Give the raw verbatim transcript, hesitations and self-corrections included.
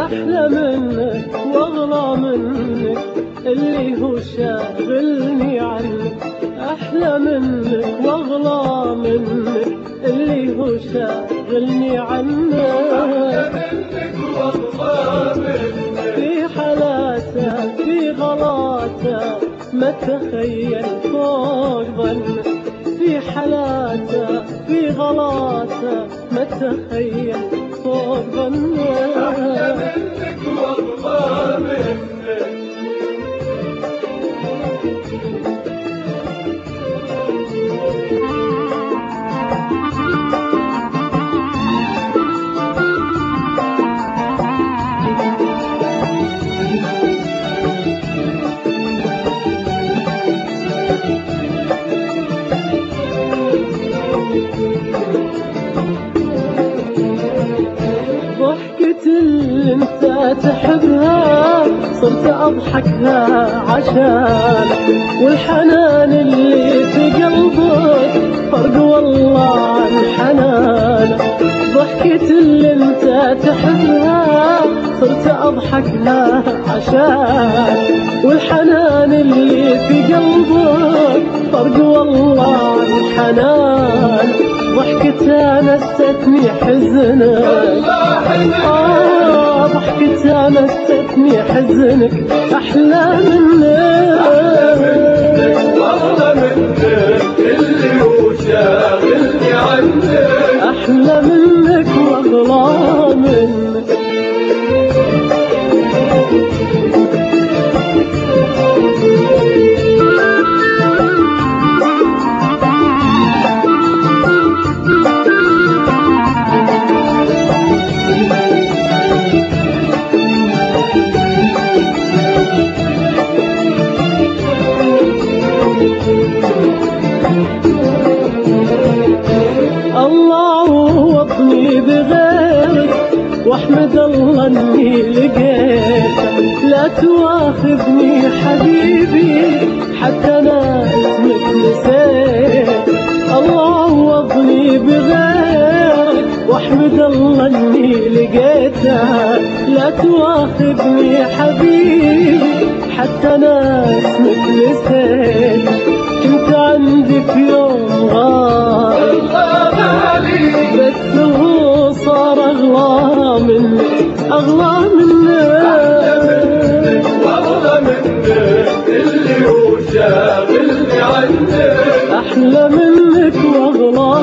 أحلى منك وأغلى منك اللي هو شاغلني عنك. أحلى منك وأغلى منك اللي هو شاغلني عنك. في حالاته في غلاته ما تخيل فوق ظنك. في حالاته في غلاته ما تخيل فوق ظنك. أحلى منك وأغلى منك. ضحكة اللي انت تحبها صرت اضحكها عشانك. والحنان اللي في قلبك فرق والله عن حنانك. ضحكة اللي انت تحبها صرت اضحكها عشانك. والحنان اللي في قلبك فرق والله عن حنانك. ضحكتها مستني حزنك. آه ضحكتها مستني حزنك. أحلى منك وأغلى منك اللي هو شاغلني عنك. أحلى منك وأغلى منك. الله وضني بغيرك واحمد الله اني لقيتك. لا تواخذني حبيبي حتى انا اسمك نسيت. الله وضني بغيرك واحمد الله اني لقيتك. لا تواخذني حبيبي حتى انا اسمك نسيت. كنت عندي في يوم غالي بس هو صار أغلى منك. أغلى منك وأغلى منك اللي هو شاغلني عنك. أحلى منك وأغلى